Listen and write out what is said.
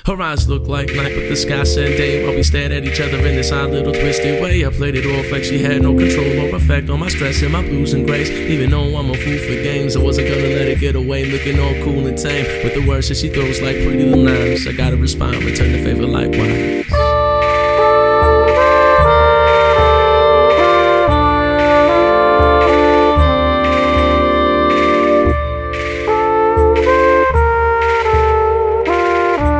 Her eyes looked like night, but the sky said day, while we stared at each other in this odd little twisted way. I played it off like she had no control or effect on my stress and my blues and grace. Even though I'm a fool for games, I wasn't gonna let it get away, looking all cool and tame with the words that she throws like pretty little knives. I gotta respond, return the favor likewise.